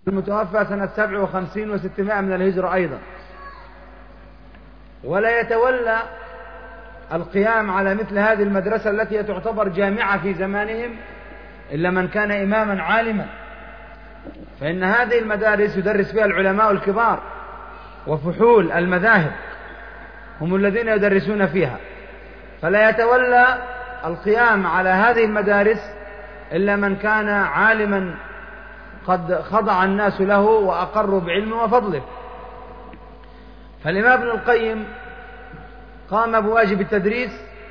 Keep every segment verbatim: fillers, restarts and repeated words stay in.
المتوفى سنة سبع وخمسين وستمائة من الهجرة أيضا. ولا يتولى القيام على مثل هذه المدرسة التي تعتبر جامعة في زمانهم إلا من كان إماما عالما، فإن هذه المدارس يدرس فيها العلماء الكبار وفحول المذاهب هم الذين يدرسون فيها، فلا يتولى القيام على هذه المدارس إلا من كان عالما قد خضع الناس له وأقروا بعلمه وفضله. فالإمام ابن القيم قام بواجب التدريس،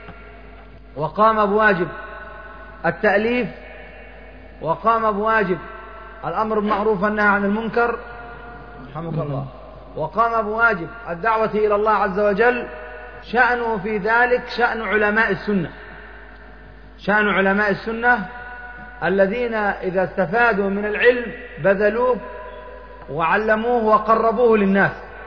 وقام بواجب التأليف، وقام بواجب الأمر بالمعروف والنهي عن المنكر، رحمك الله، وقام بواجب الدعوة إلى الله عز وجل. شأنه في ذلك شأن علماء السنة، شأن علماء السنة الذين إذا استفادوا من العلم بذلوه وعلموه وقربوه للناس،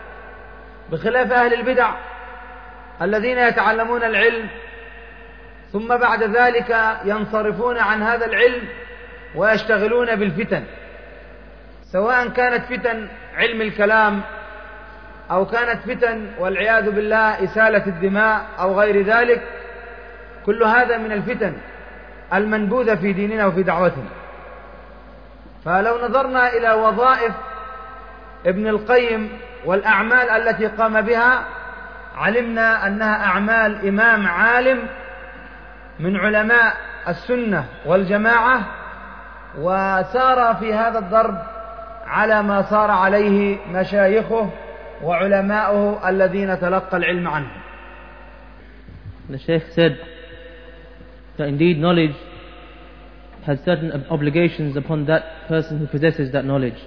بخلاف أهل البدع الذين يتعلمون العلم ثم بعد ذلك ينصرفون عن هذا العلم ويشتغلون بالفتن، سواء كانت فتن علم الكلام أو كانت فتن والعياذ بالله إسالة الدماء أو غير ذلك. كل هذا من الفتن المنبوذة في ديننا وفي دعوتنا. فلو نظرنا إلى وظائف ابن القيم والأعمال التي قام بها علمنا أنها أعمال إمام عالم من علماء السنة والجماعة، وسار في هذا الضرب على ما صار عليه مشايخه وعلماؤه الذين تلقى العلم عنه. The Shaykh said that indeed knowledge has certain obligations upon that person who possesses that knowledge,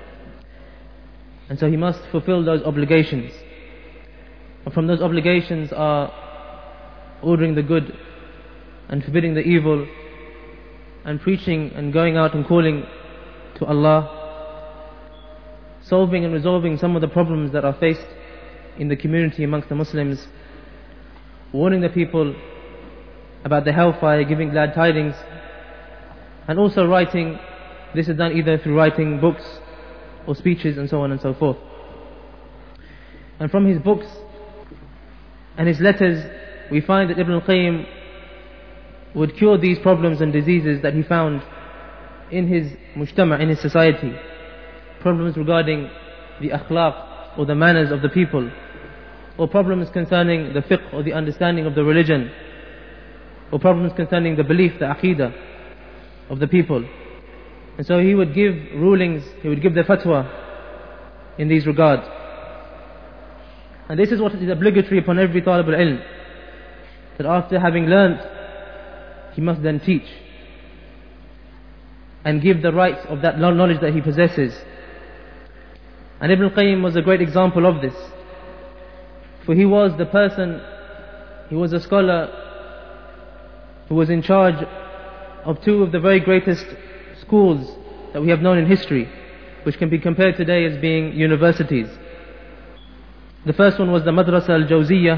and so he must fulfill those obligations. And from those obligations are ordering the good and forbidding the evil, and preaching and going out and calling to Allah, solving and resolving some of the problems that are faced in the community amongst the Muslims, warning the people about the hellfire, giving glad tidings, and also writing. This is done either through writing books or speeches and so on and so forth. And from his books and his letters we find that Ibn al-Qayyim would cure these problems and diseases that he found in his mujtama', in his society. Problems regarding the akhlaq or the manners of the people, or problems concerning the fiqh or the understanding of the religion, or problems concerning the belief, the aqidah of the people. And so he would give rulings, he would give the fatwa in these regards. And this is what is obligatory upon every talib al-ilm, that after having learnt, he must then teach and give the rights of that knowledge that he possesses. And Ibn al-Qayyim was a great example of this, for he was the person, he was a scholar who was in charge of two of the very greatest schools that we have known in history, which can be compared today as being universities. The first one was the Madrasa al-Jawziyah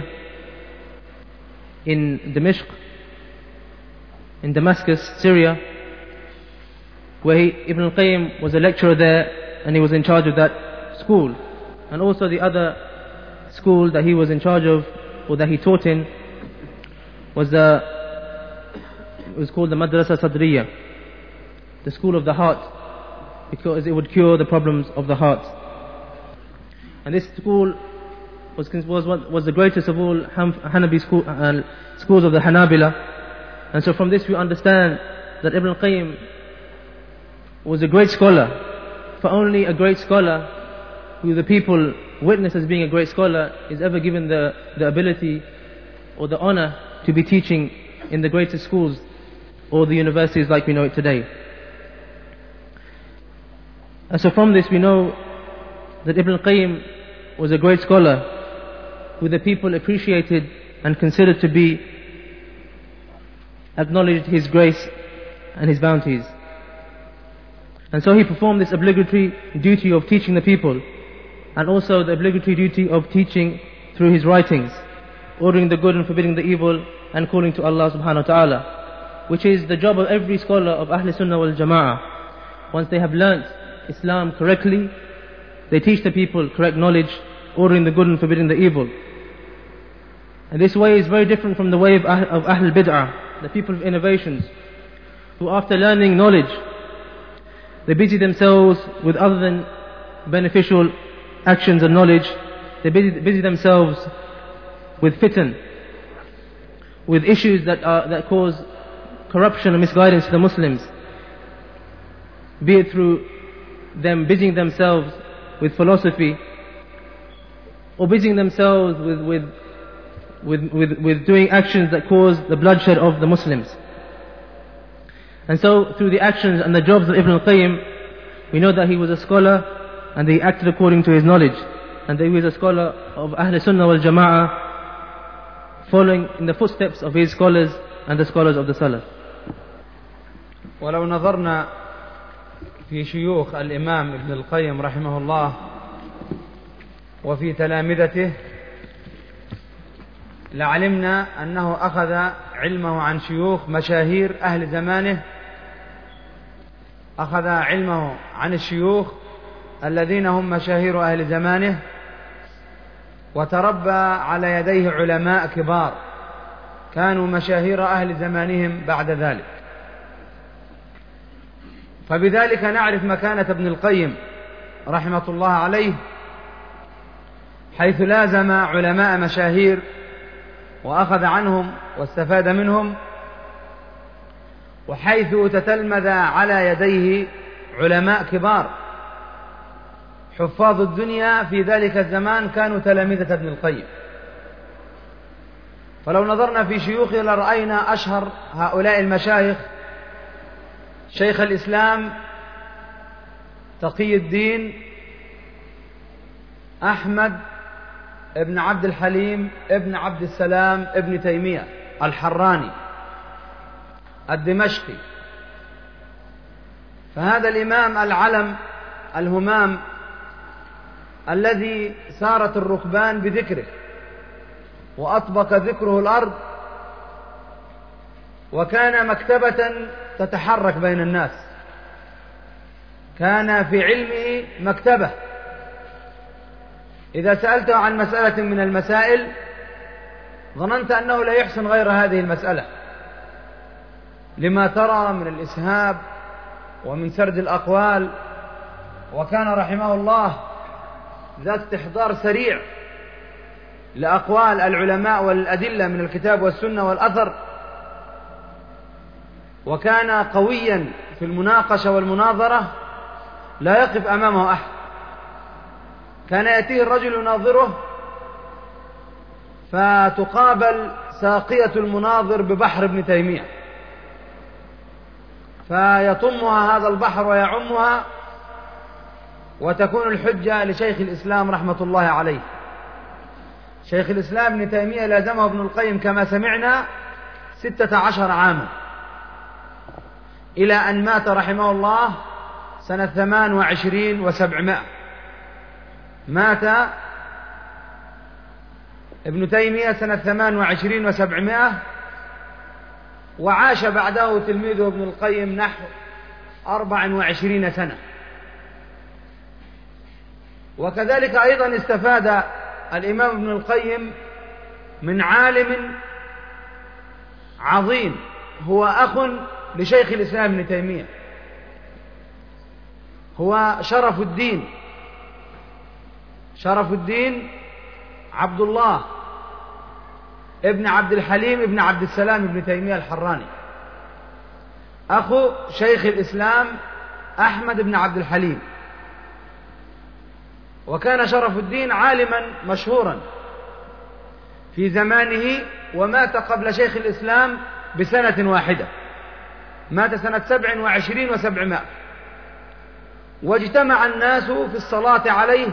in Dimashq, in Damascus, Syria, where he, Ibn al-Qayyim was a lecturer there, and he was in charge of that school. And also the other school that he was in charge of, or that he taught in, was the, it was called the Madrasa Sadriya, the school of the heart, because it would cure the problems of the heart. And this school was was was the greatest of all Hanabi school, uh, schools of the Hanabila. And so from this we understand that Ibn al-Qayyim was a great scholar, for only a great scholar who the people witness as being a great scholar is ever given the, the ability or the honor to be teaching in the greatest schools or the universities like we know it today. And so from this we know that Ibn al-Qayyim was a great scholar who the people appreciated and considered to be, acknowledged his grace and his bounties. And so he performed this obligatory duty of teaching the people, and also the obligatory duty of teaching through his writings, ordering the good and forbidding the evil, and calling to Allah subhanahu wa ta'ala, which is the job of every scholar of Ahl Sunnah wal Jama'ah. Once they have learnt Islam correctly. They teach the people correct knowledge, ordering the good and forbidding the evil. And this way is very different from the way of, of Ahl Bid'ah, the people of innovations, who after learning knowledge, they busy themselves with other than beneficial actions and knowledge. They busy, busy themselves with fitan, with issues that, are, that cause corruption and misguidance to the Muslims, be it through them busying themselves with philosophy, or busying themselves with, with, with, with, with doing actions that cause the bloodshed of the Muslims. And so through the actions and the jobs of Ibn al-Qayyim, we know that he was a scholar and he acted according to his knowledge, and that he was a scholar of Ahl Sunnah wal Jama'ah, following in the footsteps of his scholars and the scholars of the Salaf. ولو نظرنا في شيوخ الإمام ابن القيم رحمه الله وفي تلامذته لعلمنا أنه أخذ علمه عن شيوخ مشاهير أهل زمانه، أخذ علمه عن الشيوخ الذين هم مشاهير أهل زمانه، وتربى على يديه علماء كبار كانوا مشاهير أهل زمانهم بعد ذلك. فبذلك نعرف مكانة ابن القيم رحمة الله عليه، حيث لازم علماء مشاهير وأخذ عنهم واستفاد منهم، وحيث تتلمذ على يديه علماء كبار حفاظ الدنيا في ذلك الزمان كانوا تلامذة ابن القيم. فلو نظرنا في شيوخه لرأينا أشهر هؤلاء المشايخ شيخ الإسلام تقي الدين أحمد ابن عبد الحليم ابن عبد السلام ابن تيمية الحراني الدمشقي. فهذا الإمام العلم الهمام الذي سارت الركبان بذكره وأطبق ذكره الأرض، وكان مكتبة تتحرك بين الناس، كان في علمه مكتبة. إذا سألته عن مسألة من المسائل ظننت أنه لا يحسن غير هذه المسألة، لما ترى من الإسهاب ومن سرد الأقوال، وكان رحمه الله ذات استحضار سريع لأقوال العلماء والأدلة من الكتاب والسنة والأثر، وكان قويا في المناقشة والمناظرة لا يقف أمامه أحد. كان يأتيه الرجل يناظره فتقابل ساقية المناظر ببحر ابن تيمية، فيطمها هذا البحر ويعمها، وتكون الحجة لشيخ الإسلام رحمة الله عليه. شيخ الإسلام ابن تيمية لازمه ابن القيم كما سمعنا ستة عشر عاما، إلى أن مات رحمه الله سنة ثمان وعشرين وسبعمائة. مات ابن تيمية سنة ثمان وعشرين وسبعمائة، وعاش بعده تلميذه ابن القيم نحو أربع وعشرين سنة. وكذلك أيضا استفاد الإمام ابن القيم من عالم عظيم هو أخ لشيخ الإسلام ابن تيمية، هو شرف الدين شرف الدين عبد الله ابن عبد الحليم ابن عبد السلام ابن تيمية الحراني، أخو شيخ الإسلام أحمد بن عبد الحليم. وكان شرف الدين عالما مشهورا في زمانه، ومات قبل شيخ الإسلام بسنة واحدة، مات سنة سبع وعشرين وسبعمائة. واجتمع الناس في الصلاة عليه،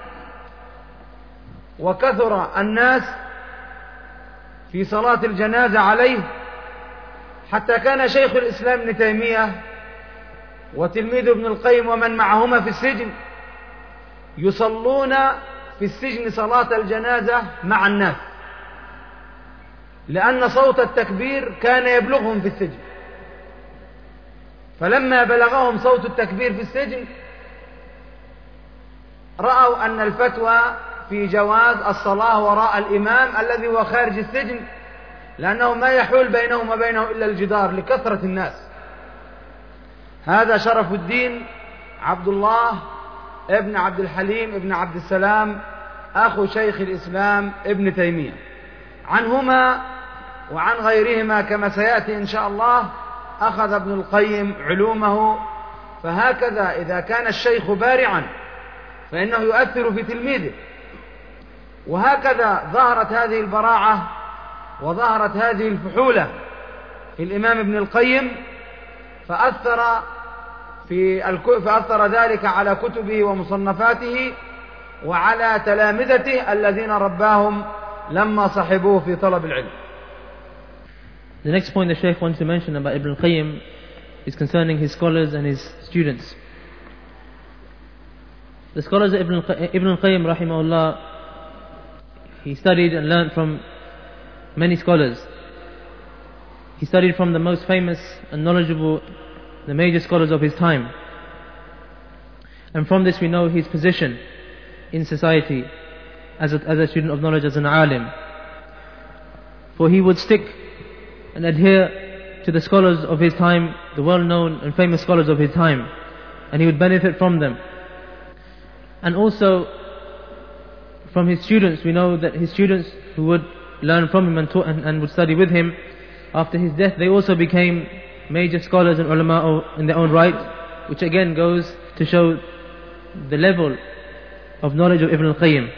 وكثر الناس في صلاة الجنازة عليه، حتى كان شيخ الإسلام ابن تيمية وتلميذ ابن القيم ومن معهما في السجن يصلون في السجن صلاة الجنازة مع الناس، لأن صوت التكبير كان يبلغهم في السجن. فلما بلغهم صوت التكبير في السجن رأوا أن الفتوى في جواز الصلاة وراء الإمام الذي هو خارج السجن، لأنه ما يحول بينهم وبينه إلا الجدار لكثرة الناس. هذا شرف الدين عبد الله ابن عبد الحليم ابن عبد السلام أخو شيخ الإسلام ابن تيمية. عنهما وعن غيرهما كما سيأتي إن شاء الله أخذ ابن القيم علومه. فهكذا إذا كان الشيخ بارعا فإنه يؤثر في تلميذه، وهكذا ظهرت هذه البراعة وظهرت هذه الفحولة في الإمام ابن القيم، فأثر في الك... فأثر ذلك على كتبه ومصنفاته وعلى تلامذته الذين رباهم لما صحبوه في طلب العلم. The next point the Shaykh wants to mention about Ibn al-Qayyim is concerning his scholars and his students. The scholars of Ibn al-Qayyim rahimahullah, he studied and learned from many scholars. He studied from the most famous and knowledgeable, the major scholars of his time. And from this we know his position in society as a, as a student of knowledge, as an alim. For he would stick and adhere to the scholars of his time, the well-known and famous scholars of his time, and he would benefit from them. And also from his students, we know that his students who would learn from him and, taught, and, and would study with him, after his death they also became major scholars and ulama in their own right, which again goes to show the level of knowledge of Ibn al-Qayyim.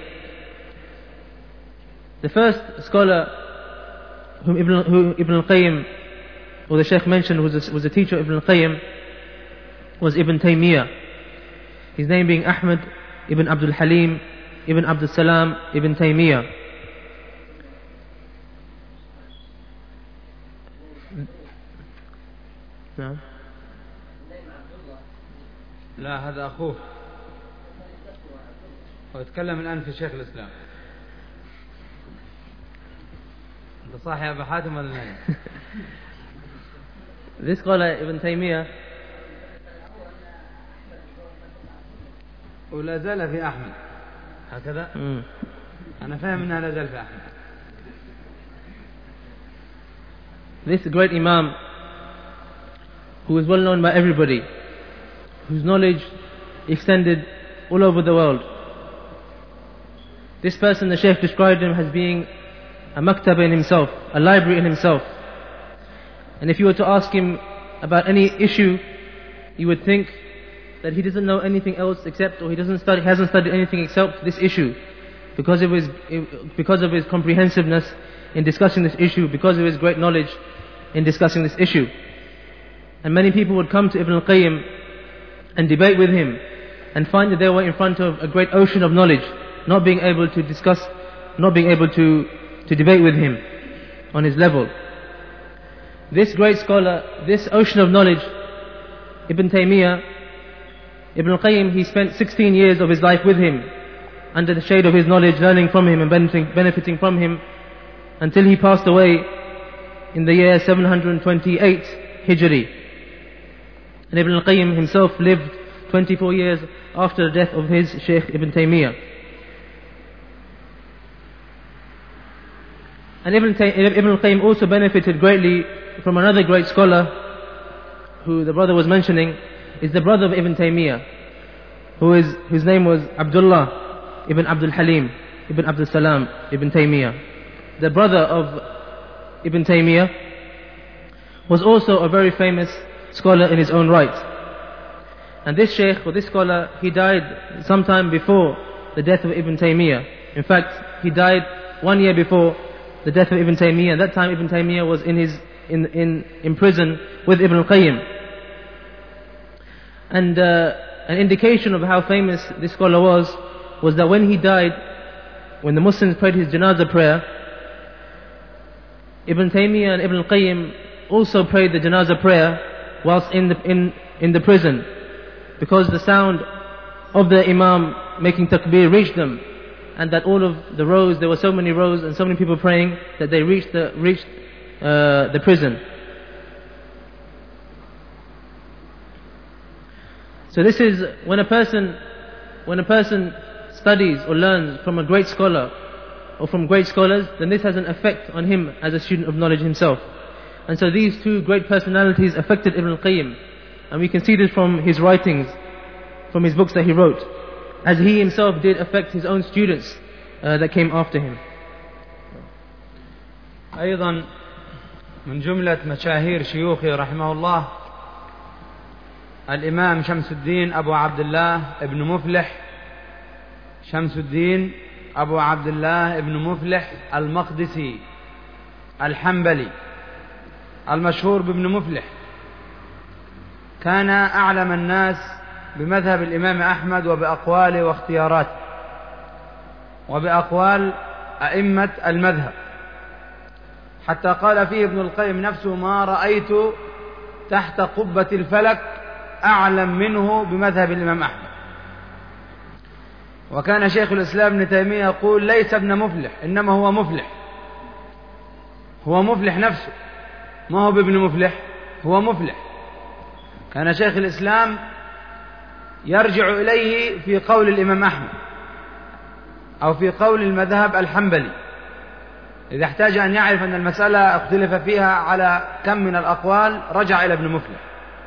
The first scholar whom Ibn, who Ibn al-Qayyim, or the Shaykh mentioned, was a, was a teacher of Ibn al-Qayyim, was Ibn Taymiyyah. His name being Ahmad ibn Abdul Halim ibn Abdul Salam ibn Taymiyyah. نعم. لا هذا أخوه، هو يتكلم الآن في شيخ الإسلام. أنت صاحي يا أبا حاتم ولا نايم؟ This scholar Ibn Taymiyyah ولا زال في أحمد هكذا. mm. أنا فاهم أنها لا زال في أحمد. This great Imam, who is well known by everybody, whose knowledge extended all over the world. This person, the Shaykh described him as being a maktaba in himself, a library in himself. And if you were to ask him about any issue, you would think that he doesn't know anything else except, or he doesn't study, hasn't studied anything except this issue, because of his, because of his comprehensiveness in discussing this issue, because of his great knowledge in discussing this issue. And many people would come to Ibn al-Qayyim and debate with him and find that they were in front of a great ocean of knowledge, not being able to discuss, not being able to, to debate with him on his level. This great scholar, this ocean of knowledge, Ibn Taymiyyah, Ibn al-Qayyim, he spent sixteen years of his life with him, under the shade of his knowledge, learning from him and benefiting, benefiting from him, until he passed away in the year seven hundred twenty-eight Hijri. And Ibn al-Qayyim himself lived twenty-four years after the death of his Shaykh Ibn Taymiyyah. And Ibn, Tay- Ibn al-Qayyim also benefited greatly from another great scholar, who the brother was mentioning, is the brother of Ibn Taymiyyah, who is, whose name was Abdullah ibn Abdul Halim ibn Abdul Salam ibn Taymiyyah. The brother of Ibn Taymiyyah was also a very famous scholar in his own right. And this Shaykh, or this scholar, he died sometime before the death of Ibn Taymiyyah. In fact, he died one year before the death of Ibn Taymiyyah. At that time Ibn Taymiyyah was in his in in, in prison with Ibn al-Qayyim. And uh, an indication of how famous this scholar was, was that when he died, when the Muslims prayed his janazah prayer, Ibn Taymiyyah and Ibn al-Qayyim also prayed the janazah prayer whilst in the, in, in the prison, because the sound of the Imam making takbir reached them, and that all of the rows, there were so many rows and so many people praying, that they reached the, reached, uh, the prison. So this is when a person, when a person studies or learns from a great scholar or from great scholars, then this has an effect on him as a student of knowledge himself. And so these two great personalities affected Ibn al-Qayyim. And we can see this from his writings, from his books that he wrote, as he himself did affect his own students uh, that came after him. أيضا من جملة مشاهير شيوخه رحمه الله الإمام شمس الدين أبو عبد الله ابن مفلح، شمس الدين أبو عبد الله ابن مفلح المقدسي الحنبلي المشهور بابن مفلح، كان أعلم الناس بمذهب الإمام أحمد وبأقواله واختياراته وبأقوال أئمة المذهب، حتى قال فيه ابن القيم نفسه: ما رأيت تحت قبة الفلك أعلم منه بمذهب الإمام أحمد. وكان شيخ الإسلام ابن تيمية يقول: ليس ابن مفلح، إنما هو مفلح، هو مفلح نفسه، ما هو بابن مفلح، هو مفلح. كان شيخ الإسلام يرجع إليه في قول الإمام أحمد أو في قول المذهب الحنبلي إذا احتاج أن يعرف أن المسألة اختلف فيها على كم من الأقوال، رجع إلى ابن مفلح.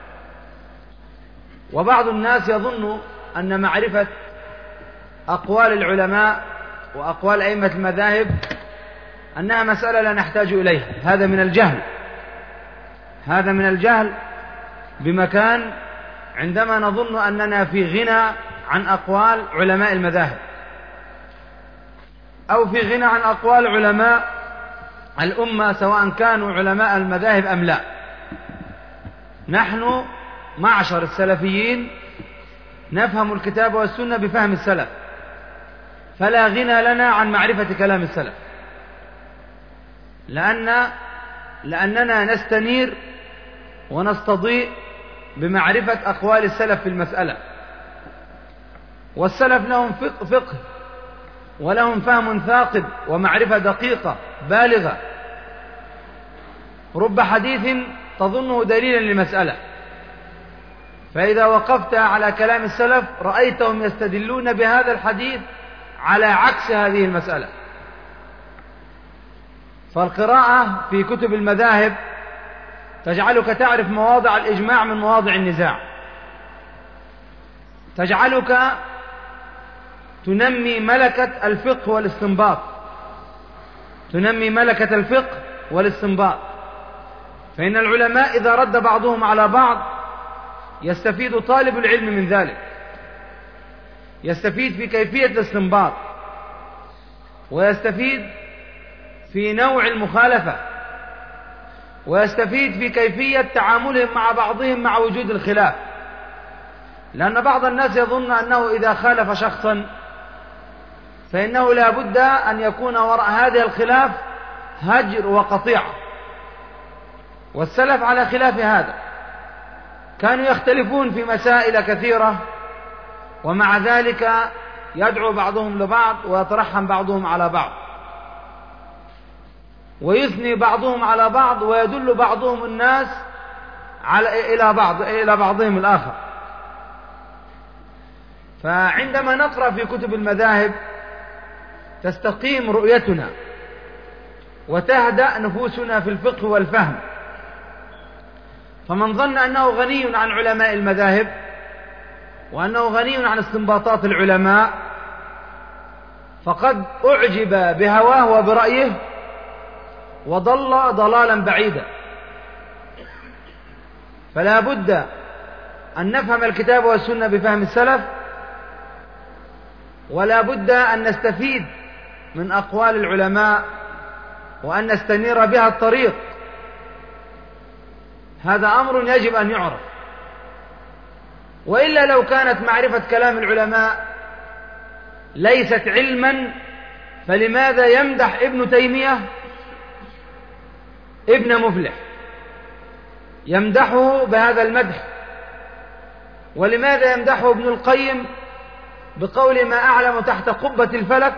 وبعض الناس يظن أن معرفة أقوال العلماء وأقوال أئمة المذاهب أنها مسألة لا نحتاج إليها، هذا من الجهل، هذا من الجهل بمكان، عندما نظن أننا في غنى عن أقوال علماء المذاهب أو في غنى عن أقوال علماء الأمة، سواء كانوا علماء المذاهب أم لا. نحن معشر السلفيين نفهم الكتاب والسنة بفهم السلف، فلا غنى لنا عن معرفة كلام السلف، لأن لأننا نستنير ونستضيء بمعرفة أقوال السلف في المسألة. والسلف لهم فقه, فقه ولهم فهم ثاقب ومعرفة دقيقة بالغة، رب حديث تظنه دليلا لمسألة، فإذا وقفت على كلام السلف رأيتهم يستدلون بهذا الحديث على عكس هذه المسألة. فالقراءة في كتب المذاهب تجعلك تعرف مواضع الإجماع من مواضع النزاع، تجعلك تنمي ملكة الفقه والاستنباط، تنمي ملكة الفقه والاستنباط. فإن العلماء إذا رد بعضهم على بعض يستفيد طالب العلم من ذلك، يستفيد في كيفية الاستنباط، ويستفيد في نوع المخالفة، ويستفيد في كيفية تعاملهم مع بعضهم مع وجود الخلاف. لأن بعض الناس يظن أنه إذا خالف شخصا فإنه لا بد أن يكون وراء هذا الخلاف هجر وقطيعة، والسلف على خلاف هذا، كانوا يختلفون في مسائل كثيرة، ومع ذلك يدعو بعضهم لبعض ويترحم بعضهم على بعض، ويثني بعضهم على بعض، ويدل بعضهم الناس على إلى بعض إلى بعضهم الآخر. فعندما نقرأ في كتب المذاهب تستقيم رؤيتنا وتهدأ نفوسنا في الفقه والفهم. فمن ظن أنه غني عن علماء المذاهب وأنه غني عن استنباطات العلماء فقد أعجب بهواه وبرأيه وضل ضلالا بعيدا. فلا بد أن نفهم الكتاب والسنة بفهم السلف، ولا بد أن نستفيد من أقوال العلماء وأن نستنير بها الطريق. هذا أمر يجب أن يعرف، وإلا لو كانت معرفة كلام العلماء ليست علما فلماذا يمدح ابن تيمية ابن مفلح، يمدحه بهذا المدح؟ ولماذا يمدحه ابن القيم بقول ما أعلم تحت قبة الفلك،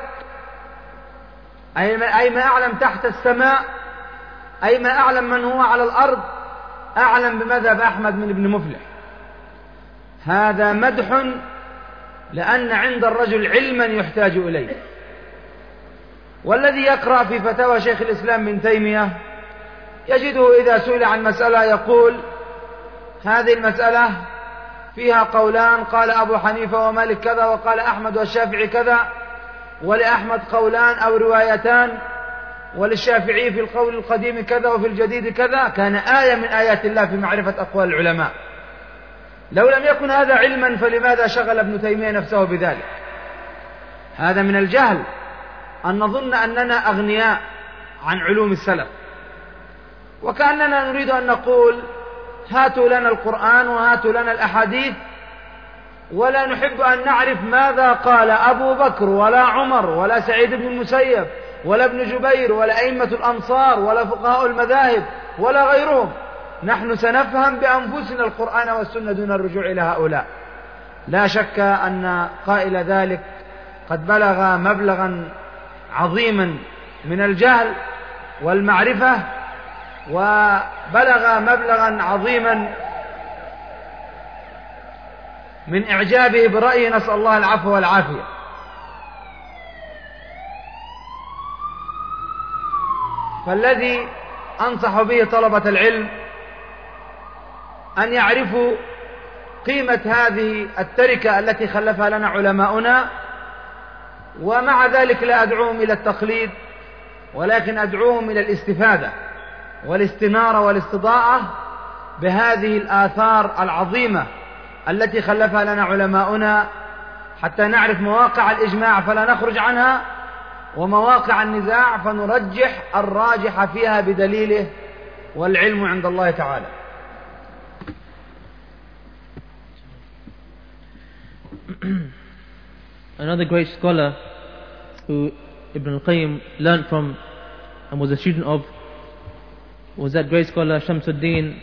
أي ما أعلم تحت السماء، أي ما أعلم من هو على الأرض أعلم بمذهب أحمد من ابن مفلح؟ هذا مدح لأن عند الرجل علما يحتاج إليه. والذي يقرأ في فتاوى شيخ الإسلام ابن تيمية يجده إذا سئل عن مسألة يقول هذه المسألة فيها قولان، قال أبو حنيفة ومالك كذا، وقال أحمد والشافعي كذا، ولأحمد قولان أو روايتان، وللشافعي في القول القديم كذا وفي الجديد كذا. كان آية من آيات الله في معرفة أقوال العلماء. لو لم يكن هذا علما فلماذا شغل ابن تيمية نفسه بذلك؟ هذا من الجهل أن نظن أننا أغنياء عن علوم السلف، وكأننا نريد أن نقول هاتوا لنا القرآن وهاتوا لنا الأحاديث، ولا نحب أن نعرف ماذا قال أبو بكر ولا عمر ولا سعيد بن المسيب ولا ابن جبير ولا أئمة الأمصار ولا فقهاء المذاهب ولا غيرهم. نحن سنفهم بأنفسنا القرآن والسنة دون الرجوع إلى هؤلاء. لا شك أن قائل ذلك قد بلغ مبلغا عظيما من الجهل والمعرفة، وبلغ مبلغا عظيما من إعجابه برأيه، نسأل الله العفو والعافية. فالذي أنصح به طلبة العلم أن يعرفوا قيمة هذه التركة التي خلفها لنا علماؤنا، ومع ذلك لا أدعوهم إلى التقليد، ولكن أدعوهم إلى الاستفادة والاستنارة والاستضاءة بهذه الآثار العظيمة التي خلفها لنا علماؤنا، حتى نعرف مواقع الإجماع فلا نخرج عنها، ومواقع النزاع فنرجح الراجح فيها بدليله، والعلم عند الله تعالى. Another great scholar who Ibn al-Qayyim learned from and was a student of was that great scholar Shamsuddin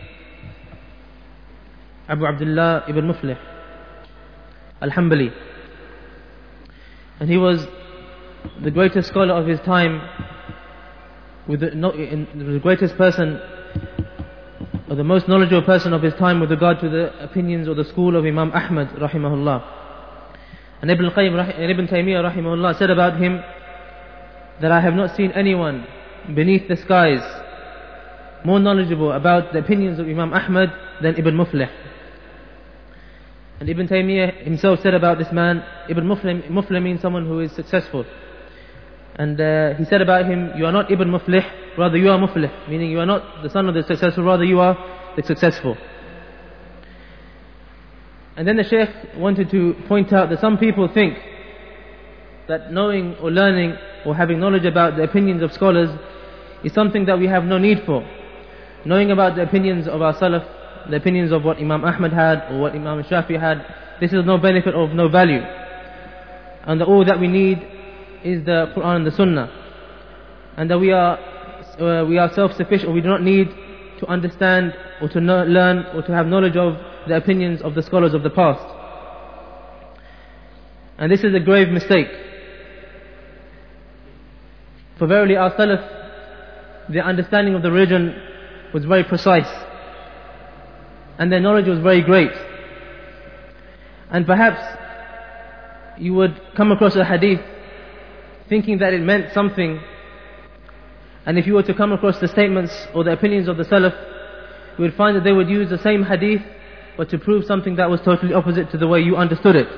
Abu Abdullah ibn Muflih al-Hanbali. And he was the greatest scholar of his time, with the, no, in, the greatest person or the most knowledgeable person of his time with regard to the opinions or the school of Imam Ahmad rahimahullah. And Ibn al-Qayyim and Ibn Taymiyyah rahimahullah said about him that I have not seen anyone beneath the skies more knowledgeable about the opinions of Imam Ahmad than Ibn Muflih. And Ibn Taymiyyah himself said about this man, Ibn Muflih, Muflih means someone who is successful. And uh, he said about him, you are not Ibn Muflih, rather you are Muflih, meaning you are not the son of the successful, rather you are the successful. And then the Shaykh wanted to point out that some people think that knowing or learning or having knowledge about the opinions of scholars is something that we have no need for. Knowing about the opinions of our Salaf, the opinions of what Imam Ahmad had or what Imam Shafi had, this is no benefit of no value. And that all that we need is the Quran and the Sunnah. And that we are, uh, we are self-sufficient, or we do not need to understand or to know, learn or to have knowledge of the opinions of the scholars of the past. And this is a grave mistake. For verily our Salaf, their understanding of the religion was very precise, and their knowledge was very great. And perhaps you would come across a hadith thinking that it meant something, and if you were to come across the statements or the opinions of the Salaf, you would find that they would use the same hadith but to prove something that was totally opposite to the way you understood it.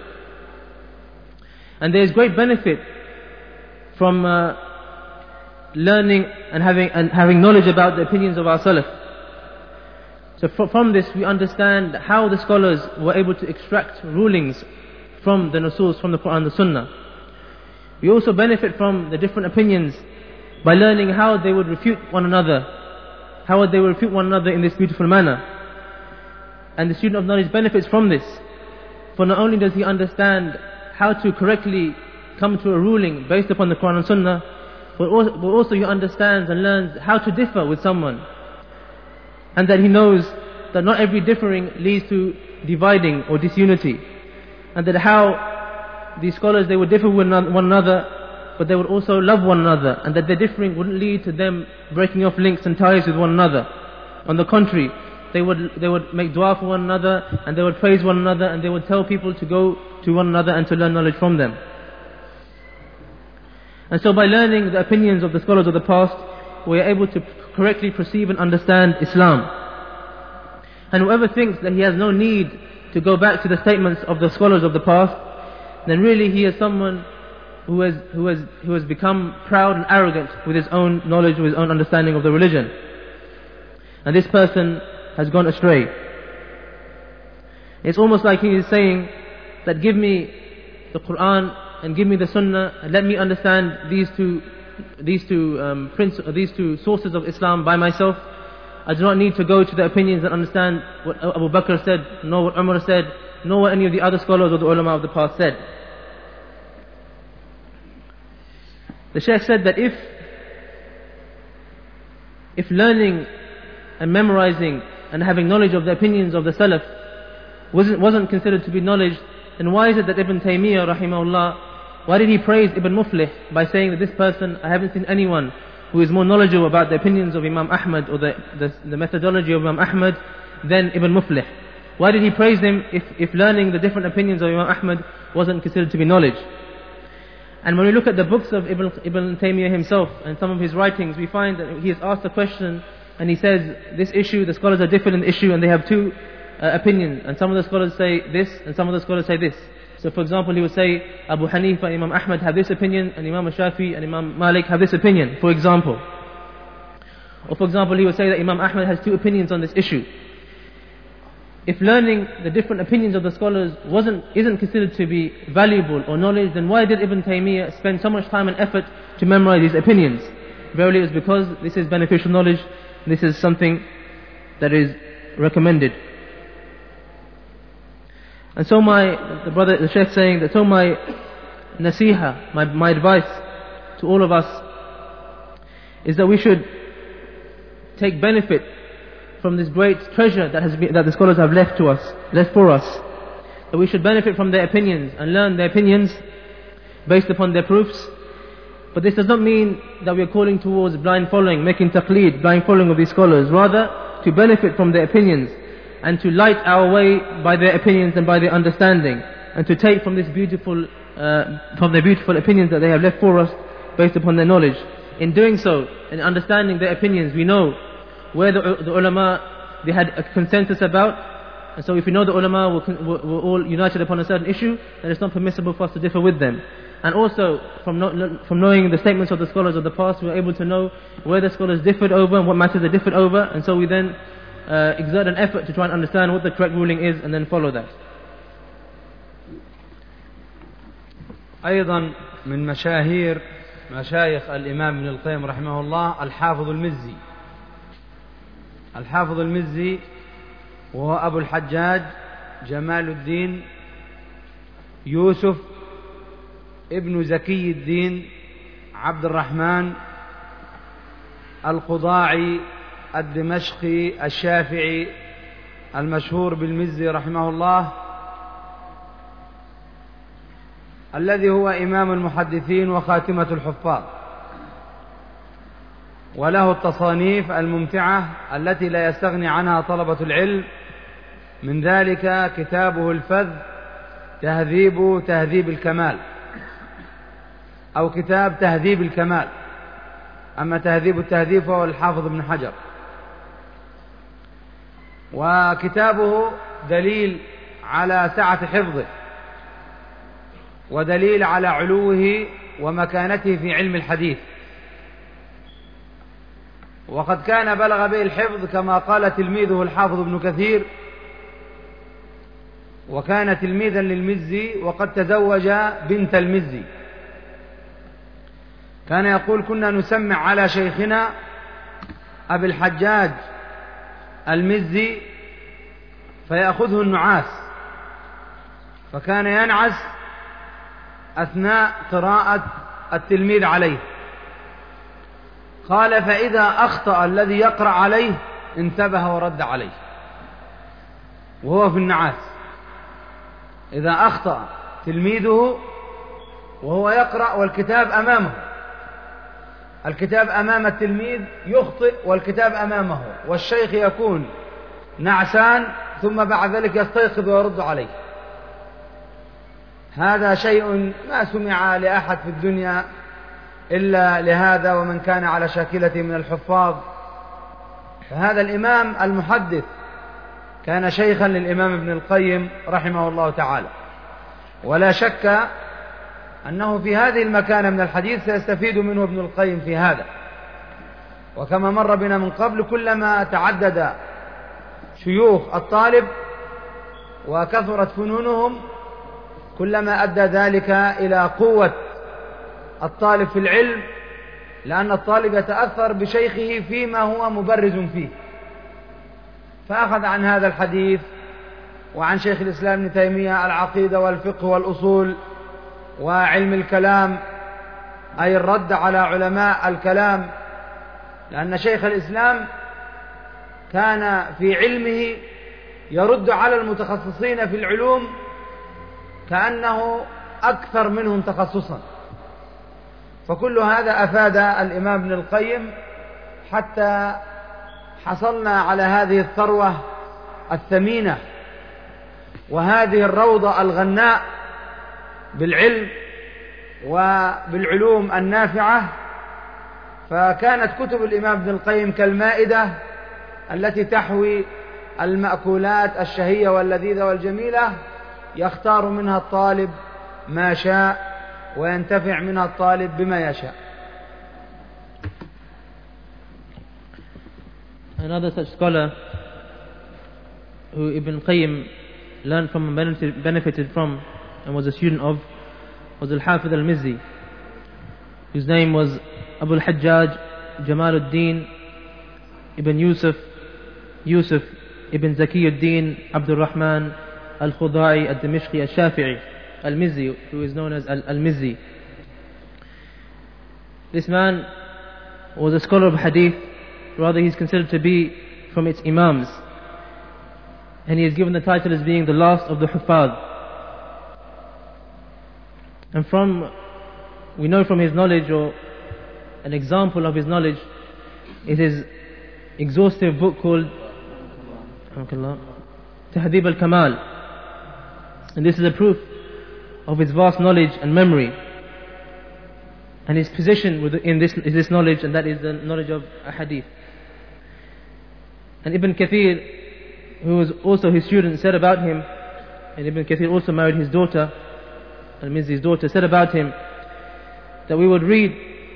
And there is great benefit from uh, learning and having and having knowledge about the opinions of our Salaf. So fr- from this we understand how the scholars were able to extract rulings from the Nusus, from the Quran and the Sunnah. We also benefit from the different opinions by learning how they would refute one another, how would they would refute one another in this beautiful manner. And the student of knowledge benefits from this, for not only does he understand how to correctly come to a ruling based upon the Quran and Sunnah, but also, but also he understands and learns how to differ with someone, and that he knows that not every differing leads to dividing or disunity, and that how these scholars, they would differ with one another, but they would also love one another, and that their differing wouldn't lead to them breaking off links and ties with one another. On the contrary, they would, they would make dua for one another, and they would praise one another, and they would tell people to go to one another and to learn knowledge from them. And so by learning the opinions of the scholars of the past, we are able to correctly perceive and understand Islam. And whoever thinks that he has no need to go back to the statements of the scholars of the past, then really he is someone who has, who has, who has become proud and arrogant with his own knowledge, with his own understanding of the religion. And this person has gone astray. It's almost like he is saying that give me the Quran and give me the Sunnah and let me understand these two, these two, um, princ- these two sources of Islam by myself. I do not need to go to the opinions and understand what Abu Bakr said, nor what Umar said, nor what any of the other scholars or the ulama of the past said. The Shaykh said that if if learning and memorizing and having knowledge of the opinions of the Salaf wasn't, wasn't considered to be knowledge, then why is it that Ibn Taymiyyah rahimahullah, why did he praise Ibn Muflih by saying that this person, I haven't seen anyone who is more knowledgeable about the opinions of Imam Ahmad or the, the, the methodology of Imam Ahmad than Ibn Muflih? Why did he praise him if, if learning the different opinions of Imam Ahmad wasn't considered to be knowledge? And when we look at the books of Ibn, Ibn Taymiyyah himself and some of his writings, we find that he has asked a question and he says, this issue, the scholars are different in the issue and they have two uh, opinions. And some of the scholars say this and some of the scholars say this. So for example, he would say, Abu Hanifa and Imam Ahmad have this opinion, and Imam Shafi and Imam Malik have this opinion, for example. Or for example, he would say that Imam Ahmad has two opinions on this issue. If learning the different opinions of the scholars wasn't, isn't considered to be valuable or knowledge, then why did Ibn Taymiyyah spend so much time and effort to memorize these opinions? Verily it is because this is beneficial knowledge, this is something that is recommended. And so my, the brother, the Shaykh saying that, so my nasiha, my, my advice to all of us is that we should take benefit from this great treasure that has been, that the scholars have left to us, left for us. That we should benefit from their opinions and learn their opinions based upon their proofs. But this does not mean that we are calling towards blind following, making taqleed, blind following of these scholars. Rather, to benefit from their opinions and to light our way by their opinions and by their understanding, and to take from this beautiful, uh, from their beautiful opinions that they have left for us based upon their knowledge. In doing so, in understanding their opinions, we know where the, the ulama, they had a consensus about. And so if we know the ulama were, were, were all united upon a certain issue, then it's not permissible for us to differ with them. And also, from, no, from knowing the statements of the scholars of the past, we are able to know where the scholars differed over and what matters they differed over. And so we then uh, exert an effort to try and understand what the correct ruling is and then follow that. أيضا من مشاهير مشايخ الإمام ابن القيم رحمه الله الحافظ المزي. الحافظ المزي وهو أبو الحجاج جمال الدين يوسف ابن زكي الدين عبد الرحمن القضاعي الدمشقي الشافعي المشهور بالمزي رحمه الله، الذي هو إمام المحدثين وخاتمة الحفاظ، وله التصانيف الممتعة التي لا يستغني عنها طلبة العلم، من ذلك كتابه الفذ تهذيب تهذيب الكمال، أو كتاب تهذيب الكمال، أما تهذيب التهذيب فهو الحافظ ابن حجر. وكتابه دليل على سعة حفظه ودليل على علوه ومكانته في علم الحديث، وقد كان بلغ به الحفظ كما قال تلميذه الحافظ ابن كثير، وكان تلميذا للمزي وقد تزوج بنت المزي. كان يقول كنا نسمع على شيخنا أبي الحجاج المزي فيأخذه النعاس، فكان ينعس أثناء قراءة التلميذ عليه. قال فإذا أخطأ الذي يقرأ عليه انتبه ورد عليه وهو في النعاس. إذا أخطأ تلميذه وهو يقرأ والكتاب أمامه، الكتاب أمام التلميذ يخطئ والكتاب أمامه، والشيخ يكون نعسان ثم بعد ذلك يستيقظ ويرد عليه. هذا شيء ما سمع لأحد في الدنيا إلا لهذا ومن كان على شاكلته من الحفاظ. فهذا الإمام المحدث كان شيخا للإمام ابن القيم رحمه الله تعالى، ولا شك أنه في هذه المكانة من الحديث سيستفيد منه ابن القيم في هذا. وكما مر بنا من قبل، كلما تعدد شيوخ الطالب وكثرت فنونهم كلما أدى ذلك إلى قوة الطالب في العلم، لأن الطالب يتأثر بشيخه فيما هو مبرز فيه. فأخذ عن هذا الحديث وعن شيخ الإسلام ابن تيمية العقيدة والفقه والأصول وعلم الكلام، أي الرد على علماء الكلام، لأن شيخ الإسلام كان في علمه يرد على المتخصصين في العلوم كأنه أكثر منهم تخصصا. فكل هذا أفاد الإمام ابن القيم حتى حصلنا على هذه الثروة الثمينة وهذه الروضة الغناء بالعلم وبالعلوم النافعة. فكانت كتب الإمام ابن القيم كالمائدة التي تحوي المأكولات الشهية واللذيذة والجميلة، يختار منها الطالب ما شاء وينتفع منها الطالب بما يشاء. Another such scholar who Ibn Qayyim learned from and benefited from and was a student of was Al-Hafidh Al-Mizzi, whose name was Abu Al-Hajjaj Jamaluddin Ibn Yusuf Yusuf Ibn Zakiyuddin Abdul Rahman Al-Khudai Al-Dimishqi Al-Shafi'i Al-Mizzi, who is known as Al-Mizzi. This man was a scholar of hadith, rather he is considered to be from its imams, and he is given the title as being the last of the Huffaz. And from, we know from his knowledge, or an example of his knowledge, is his exhaustive book called Tahdhib al-Kamal. And this is a proof of his vast knowledge and memory, and his position within this is this knowledge, and that is the knowledge of a hadith. And Ibn Kathir, who was also his student, said about him, and Ibn Kathir also married his daughter, Al-Mizzi's daughter, said about him that we would read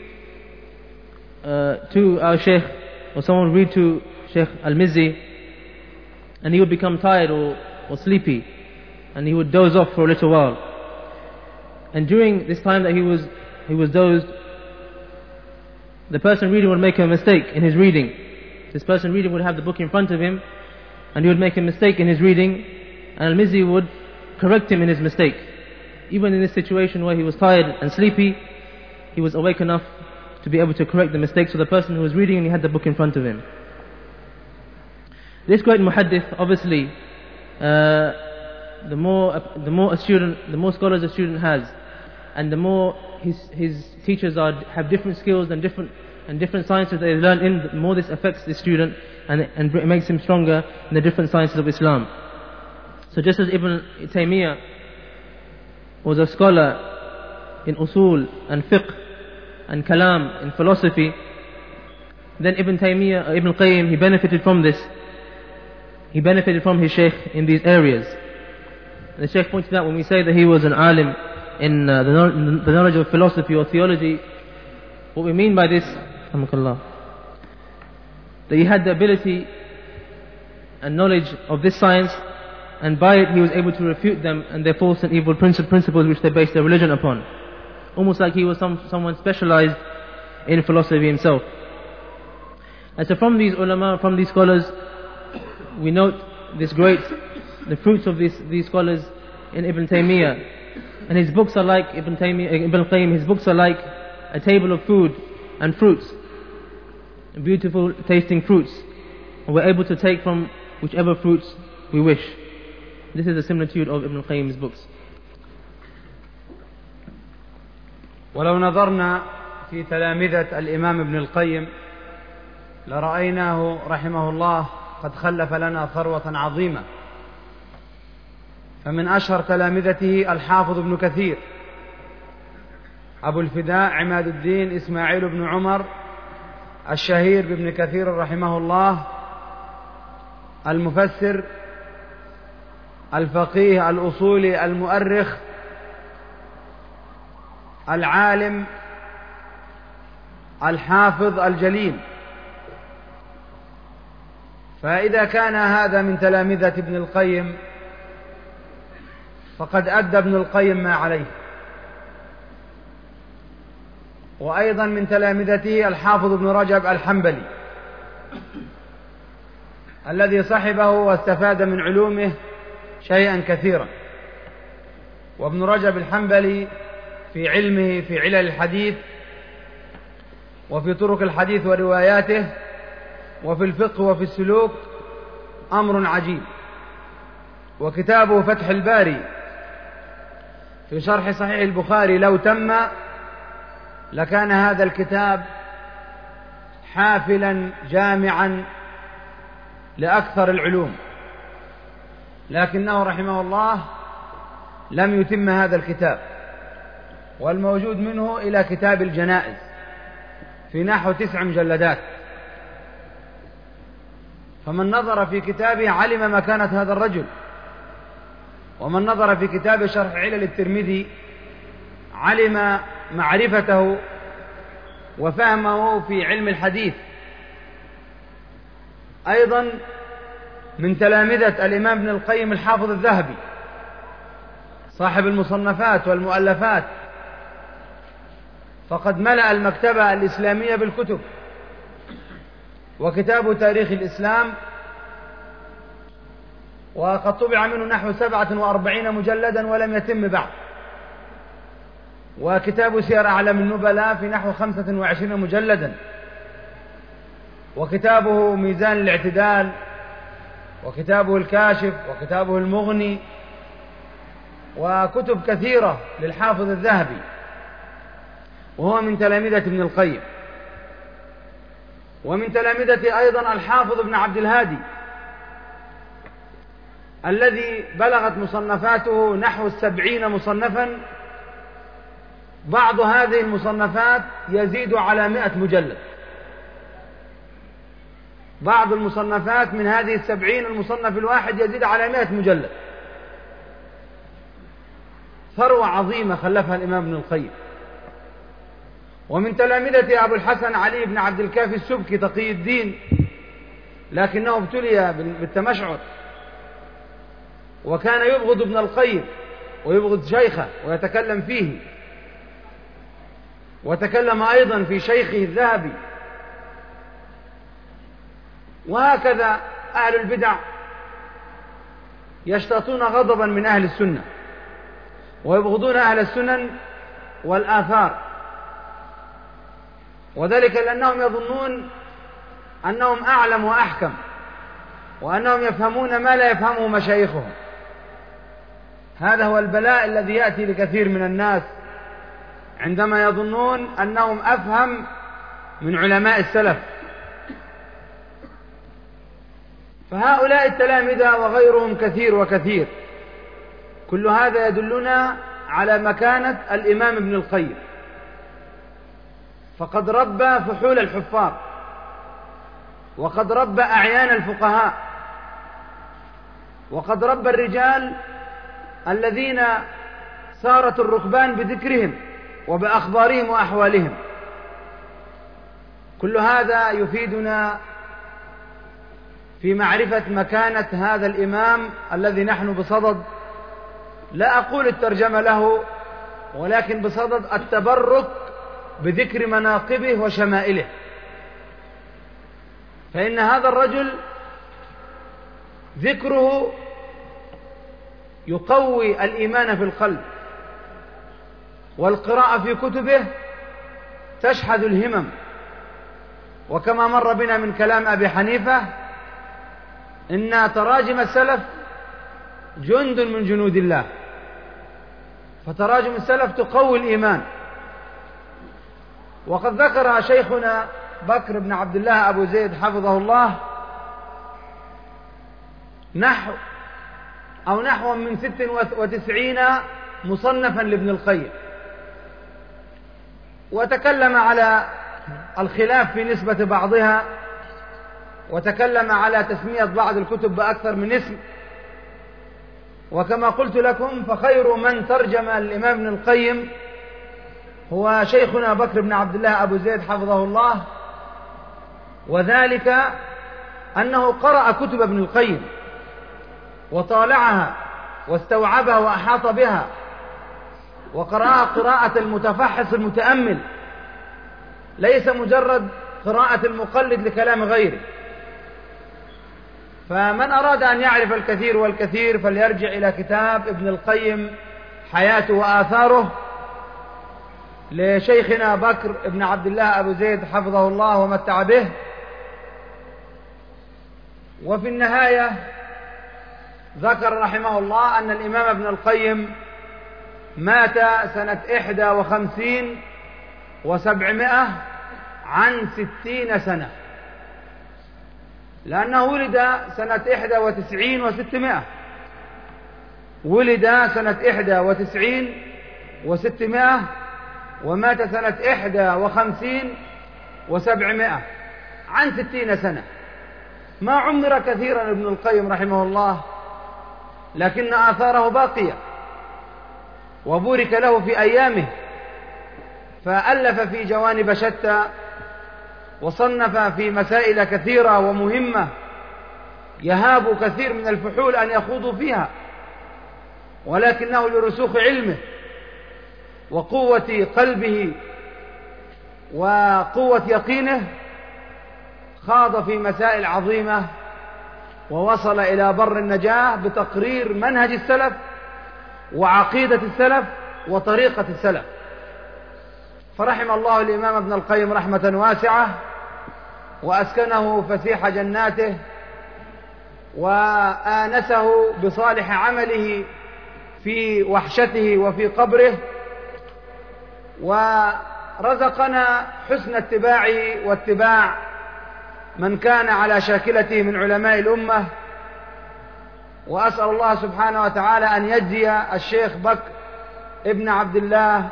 uh, to our Shaykh, or someone would read to Shaykh Al-Mizzi, and he would become tired or, or sleepy, and he would doze off for a little while. And during this time that he was he was dozed, the person reading would make a mistake in his reading. This person reading would have the book in front of him, and he would make a mistake in his reading, and Al-Mizzi would correct him in his mistake. Even in this situation where he was tired and sleepy, he was awake enough to be able to correct the mistakes of the person who was reading, and he had the book in front of him. This great muhaddith, obviously, uh, the more the more a student, the more scholars a student has, and the more his his teachers are have different skills and different and different sciences that they learn in, the more this affects the student and and it makes him stronger in the different sciences of Islam. So just as Ibn Taymiyyah was a scholar in usul and fiqh and kalam in philosophy, then Ibn Taymiyyah, Ibn Qayyim, he benefited from this. He benefited from his shaykh in these areas. And the shaykh pointed out, when we say that he was an alim in uh, the, no- the knowledge of philosophy or theology, what we mean by this, that he had the ability and knowledge of this science, and by it he was able to refute them and their false and evil principles which they based their religion upon. Almost like he was some, someone specialized in philosophy himself. And so from these ulama, from these scholars, we note this great, the fruits of these, these scholars in Ibn Taymiyyah. And his books are like, Ibn Taymiyyah, Ibn Qayyim, his books are like a table of food and fruits, beautiful tasting fruits. And we're able to take from whichever fruits we wish. This is the similitude of Ibn Qayyim's books. ولو نظرنا في تلامذة الإمام ابن القيم لرأيناه رحمه الله قد خلف لنا ثروة عظيمة. فمن أشهر تلامذته الحافظ ابن كثير أبو الفداء عماد الدين إسماعيل بن عمر الشهير بابن كثير رحمه الله، المفسر الفقيه الأصولي المؤرخ العالم الحافظ الجليل. فإذا كان هذا من تلامذة ابن القيم فقد أدى ابن القيم ما عليه. وأيضا من تلامذته الحافظ ابن رجب الحنبلي الذي صحبه واستفاد من علومه شيئا كثيرا. وابن رجب الحنبلي في علمه في علل الحديث وفي طرق الحديث ورواياته وفي الفقه وفي السلوك أمر عجيب. وكتابه فتح الباري في شرح صحيح البخاري لو تم لكان هذا الكتاب حافلا جامعا لأكثر العلوم، لكنه رحمه الله لم يتم هذا الكتاب، والموجود منه إلى كتاب الجنائز في نحو تسع مجلدات. فمن نظر في كتابه علم مكانة هذا الرجل، ومن نظر في كتاب شرح علل الترمذي علم معرفته وفهمه في علم الحديث. أيضا من تلامذة الإمام ابن القيم الحافظ الذهبي صاحب المصنفات والمؤلفات، فقد ملأ المكتبة الإسلامية بالكتب. وكتاب تاريخ الإسلام وقد طبع منه نحو سبعة وأربعين مجلدا ولم يتم بعد. وكتاب سير أعلام النبلاء في نحو خمسة وعشرين مجلدا. وكتابه ميزان الاعتدال، وكتابه الكاشف، وكتابه المغني، وكتب كثيرة للحافظ الذهبي، وهو من تلامذة ابن القيم. ومن تلامذة أيضا الحافظ ابن عبد الهادي الذي بلغت مصنفاته نحو السبعين مصنفا، بعض هذه المصنفات يزيد على مئة مجلد. بعض المصنفات من هذه السبعين المصنف الواحد يزيد على مئة مجلد. ثروة عظيمة خلفها الإمام ابن القيم. ومن تلامذة أبو الحسن علي بن عبد الكافي السبكي تقي الدين، لكنه ابتلي بالتمشعر وكان يبغض ابن القيم ويبغض شيخه ويتكلم فيه، وتكلم أيضا في شيخه الذهبي. وهكذا أهل البدع يشتاطون غضبا من أهل السنة ويبغضون أهل السنن والآثار، وذلك لأنهم يظنون أنهم أعلم وأحكم، وأنهم يفهمون ما لا يفهمه مشايخهم. هذا هو البلاء الذي يأتي لكثير من الناس عندما يظنون أنهم أفهم من علماء السلف. فهؤلاء التلامذة وغيرهم كثير وكثير. كل هذا يدلنا على مكانة الإمام ابن القيم، فقد ربى فحول الحفاظ، وقد ربى أعيان الفقهاء، وقد ربى الرجال الذين سارت الركبان بذكرهم وبأخبارهم وأحوالهم. كل هذا يفيدنا في معرفة مكانة هذا الإمام الذي نحن بصدد، لا أقول الترجمة له، ولكن بصدد التبرك بذكر مناقبه وشمائله. فإن هذا الرجل ذكره يقوي الإيمان في القلب، والقراءة في كتبه تشحذ الهمم. وكما مر بنا من كلام أبي حنيفة إن تراجم السلف جند من جنود الله، فتراجم السلف تقوي الإيمان. وقد ذكر شيخنا بكر بن عبد الله أبو زيد حفظه الله نحو أو نحو من ست وتسعين مصنفا لابن القيم، وتكلم على الخلاف في نسبة بعضها، وتكلم على تسمية بعض الكتب بأكثر من اسم. وكما قلت لكم فخير من ترجم الإمام ابن القيم هو شيخنا بكر بن عبد الله أبو زيد حفظه الله، وذلك أنه قرأ كتب ابن القيم وطالعها واستوعبها وأحاط بها، وقرأها قراءة المتفحص المتأمل، ليس مجرد قراءة المقلد لكلام غيره. فمن أراد أن يعرف الكثير والكثير فليرجع إلى كتاب ابن القيم حياته وآثاره لشيخنا بكر بن عبد الله أبو زيد حفظه الله ومتع به. وفي النهاية ذكر رحمه الله أن الإمام ابن القيم مات سنة إحدى وخمسين وسبعمائة عن ستين سنة، لأنه ولد سنة إحدى وتسعين وستمائة، ولد سنة إحدى وتسعين وستمائة ومات سنة إحدى وخمسين وسبعمائة عن ستين سنة. ما عمر كثيرا ابن القيم رحمه الله، لكن آثاره باقية وبورك له في أيامه، فألف في جوانب شتى وصنف في مسائل كثيرة ومهمة يهاب كثير من الفحول أن يخوضوا فيها، ولكنه لرسوخ علمه وقوة قلبه وقوة يقينه خاض في مسائل عظيمة ووصل إلى بر النجاة بتقرير منهج السلف وعقيدة السلف وطريقة السلف. فرحم الله الإمام ابن القيم رحمة واسعة، وأسكنه فسيح جناته، وآنسه بصالح عمله في وحشته وفي قبره، ورزقنا حسن اتباعه واتباع من كان على شاكلته من علماء الأمة. وأسأل الله سبحانه وتعالى أن يجزي الشيخ بكر ابن عبد الله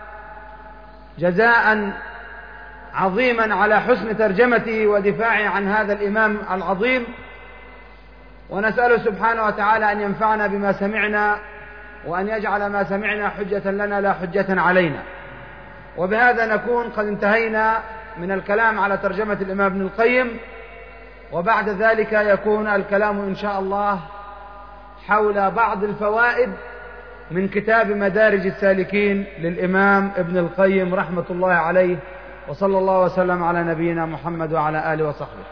جزاء عظيما على حسن ترجمته ودفاعه عن هذا الإمام العظيم، ونسأله سبحانه وتعالى أن ينفعنا بما سمعنا، وأن يجعل ما سمعنا حجة لنا لا حجة علينا. وبهذا نكون قد انتهينا من الكلام على ترجمة الإمام ابن القيم، وبعد ذلك يكون الكلام إن شاء الله حول بعض الفوائد من كتاب مدارج السالكين للإمام ابن القيم رحمة الله عليه، وصلى الله وسلم على نبينا محمد وعلى آله وصحبه.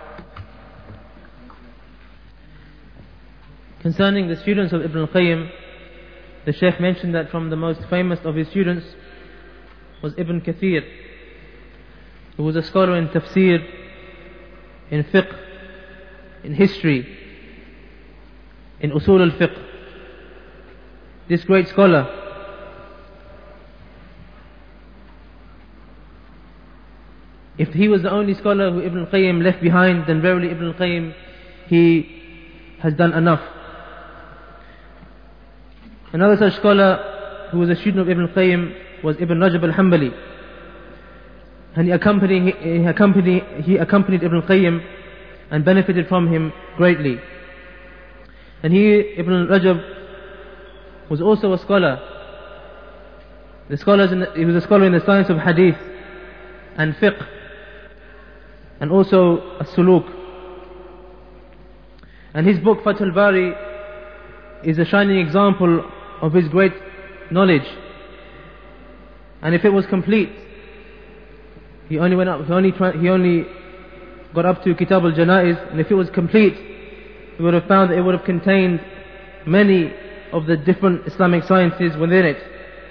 Concerning the students of Ibn al-Qayyim, the Shaykh mentioned that from the most famous of his students was Ibn Kathir, who was a scholar in tafsir, in fiqh, in history, in usul al-fiqh. This great scholar if he was the only scholar who Ibn al-Qayyim left behind, then verily Ibn al-Qayyim, he has done enough. Another such scholar who was a student of Ibn al-Qayyim was Ibn Rajab al-Hanbali, and he accompanied, he accompanied, he accompanied Ibn al-Qayyim and benefited from him greatly. And he, Ibn Rajab, was also a scholar. The scholars in the, he was a scholar in the science of hadith and fiqh, and also as-suluk. And his book Fath al-Bari is a shining example of his great knowledge. And if it was complete, he only went up, he only tried, he only got up to Kitab al-Janaiz, and if it was complete, he would have found that it would have contained many of the different Islamic sciences within it.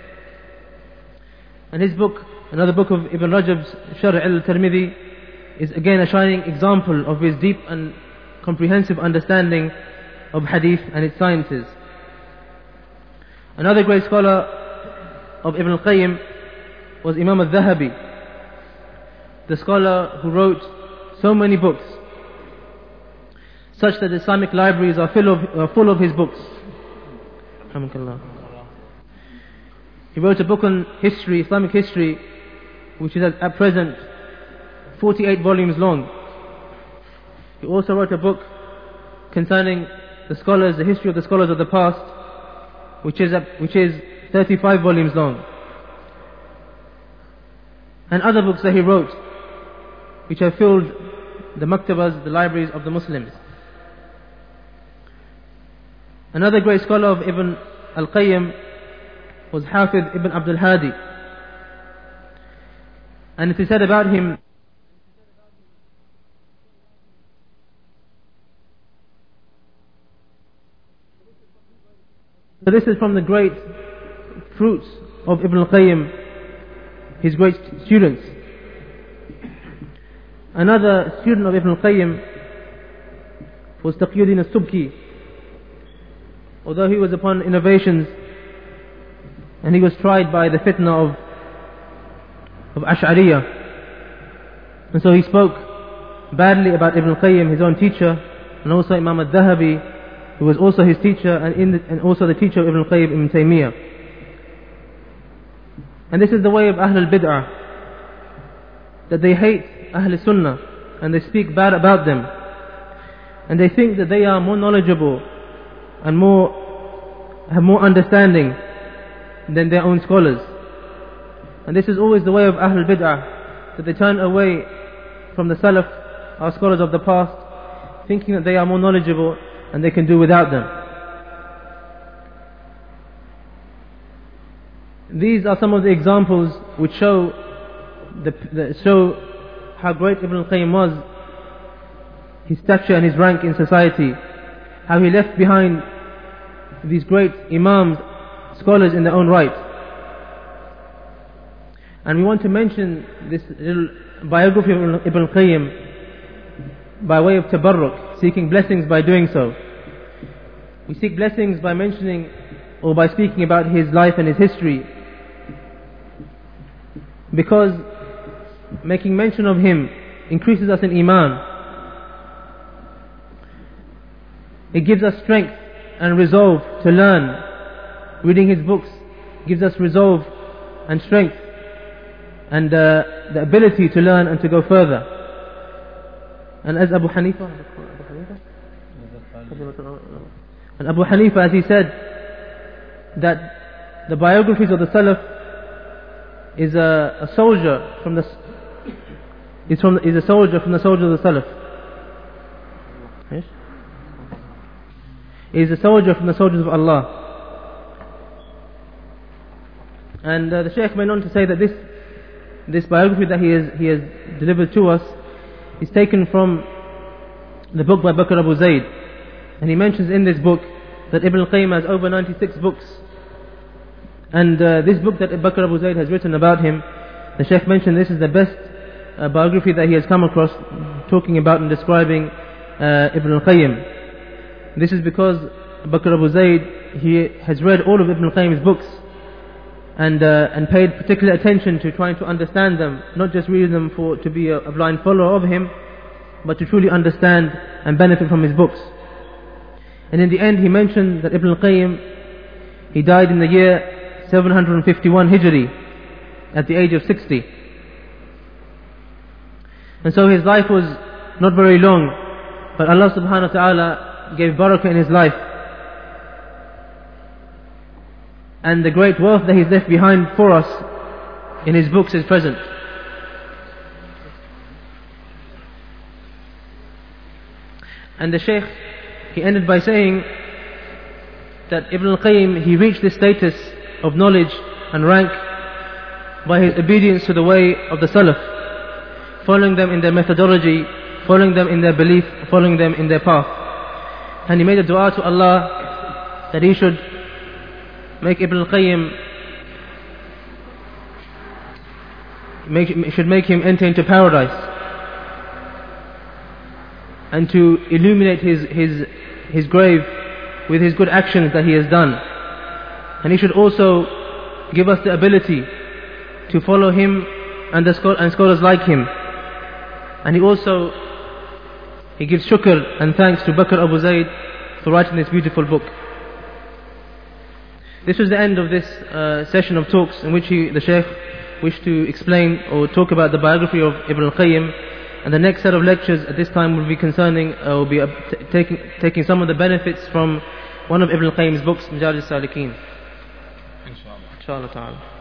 And his book, another book of Ibn Rajab's, Sharh al-Tirmidhi, is again a shining example of his deep and comprehensive understanding of hadith and its sciences. Another great scholar of Ibn al-Qayyim was Imam al-Dhahabi, the scholar who wrote so many books. such that Islamic libraries are full of, uh, full of his books. He wrote a book on history, Islamic history, which is at present forty-eight volumes long. He also wrote a book concerning the scholars, the history of the scholars of the past, which is, which is thirty-five volumes long. And other books that he wrote, which have filled the maktabas, the libraries of the Muslims. Another great scholar of Ibn al-Qayyim was Hafiz Ibn Abdul Hadi. And it is said about him, so this is from the great fruits of Ibn al-Qayyim, his great students. Another student of Ibn al-Qayyim was Taqiyuddin al-Subki. Although he was upon innovations and he was tried by the fitna of, of Ash'ariyah, and so he spoke badly about Ibn al-Qayyim, his own teacher, and also Imam al-Dhahabi, who was also his teacher, and, in the, and also the teacher of Ibn al-Qayyim, Ibn Taymiyyah. And this is the way of Ahl al-Bid'ah, that they hate Ahl al-Sunnah and they speak bad about them, and they think that they are more knowledgeable and more have more understanding than their own scholars. And this is always the way of Ahl al-Bid'ah, that they turn away from the Salaf, our scholars of the past, thinking that they are more knowledgeable and they can do without them. These are some of the examples which show the, the, show how great Ibn al-Qayyim was, his stature and his rank in society, how he left behind these great imams, scholars in their own right. And we want to mention this little biography of Ibn al-Qayyim by way of tabarruk, seeking blessings by doing so. We seek blessings by mentioning or by speaking about his life and his history, because making mention of him increases us in iman. It gives us strength and resolve to learn. Reading his books gives us resolve and strength and uh, the ability to learn and to go further. And as Abu Hanifa, and Abu Hanifa, as he said, that the biographies of the Salaf is a, a soldier from the is from is a soldier from the soldiers of the Salaf. Yes? Is a soldier from the soldiers of Allah. And uh, the Shaykh went on to say that this this biography that he has he has delivered to us is taken from the book by Bakr Abu Zayd, and he mentions in this book that Ibn al-Qayyim has over ninety-six books. And uh, this book that Bakr Abu Zayd has written about him, the Shaykh mentioned this is the best uh, biography that he has come across, talking about and describing uh, Ibn al-Qayyim. This is because Bakr Abu Zayd, he has read all of Ibn al-Qayyim's books and uh, and paid particular attention to trying to understand them, not just reading them for to be a, a blind follower of him, but to truly understand and benefit from his books. And in the end he mentioned that Ibn al-Qayyim, he died in the year seven hundred fifty-one Hijri at the age of sixty. And so his life was not very long, but Allah subhanahu wa ta'ala gave barakah in his life. And the great wealth that he's left behind for us in his books is present. And the Shaykh, he ended by saying that Ibn al-Qayyim, he reached this status of knowledge and rank by his obedience to the way of the Salaf, following them in their methodology, following them in their belief, following them in their path. And he made a dua to Allah that he should make Ibn al-Qayyim, make, should make him enter into paradise, and to illuminate his, his, his grave with his good actions that he has done. And he should also give us the ability to follow him and, the, and scholars like him. And he also he gives shukr and thanks to Bakr Abu Zayd for writing this beautiful book. This was the end of this uh, session of talks in which he, the Shaykh wished to explain or talk about the biography of Ibn al-Qayyim, and the next set of lectures at this time will be concerning, uh, will be uh, t- taking, taking some of the benefits from one of Ibn al-Qayyim's books, Majarij al-Salikin. Inshallah. Inshallah ta'ala.